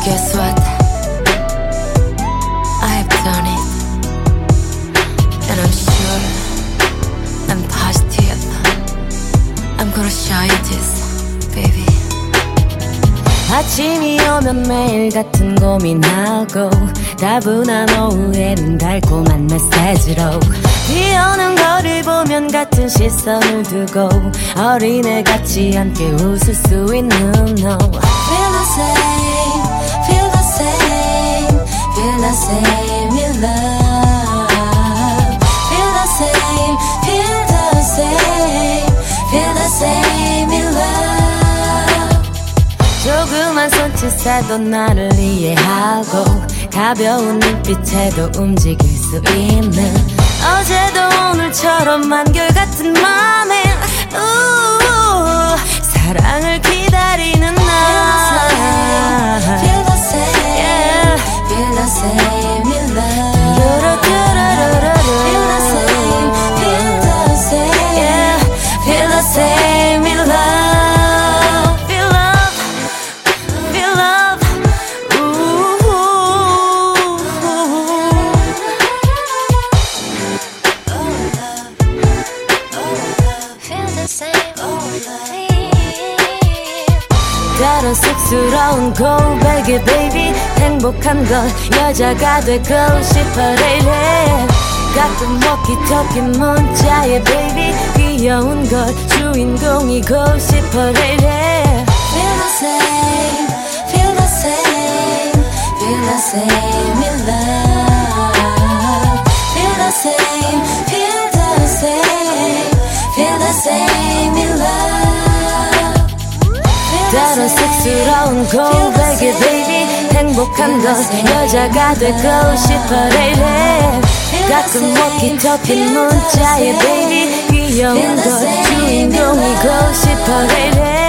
Guess what? I have done it. And I'm sure, I'm positive, I'm gonna show you this, baby. 아침이 오면 매일 같은 고민하고 따분한 오후에는 달콤한 메시지로 비 오는 거를 보면 같은 시선을 두고 어린애같이 함께 웃을 수 있는 너. Feel the same, feel the same, feel the same in love. Feel the same, feel the same, feel the same in love. 조그만 손짓에도 나를 이해하고 가벼운 눈빛에도 움직일 수 있는 어제도 오늘처럼 한결같은 맘에 사랑을 기다리는 나. Feel the same, yeah. Feel the same in love. Feel the same, feel the same, yeah. Feel the same in love. Feel love, feel love, Feel the same, 때론 쑥스러운 고백에 baby 행복한 걸 여자가 되고 싶어 lately. 가끔 walkie-talkie 문자에 baby 귀여운 걸 주인공이고 싶어 lately. Feel the same, feel the same, feel the same in love. Feel the same, feel the same, feel the same in love. 때론 쑥스러운 고백에 baby 행복한 걸 여자가 되고 싶어 lately. 가끔 walkie-talkie 문자에 baby 귀여운 걸 주인공이고 싶어 lately.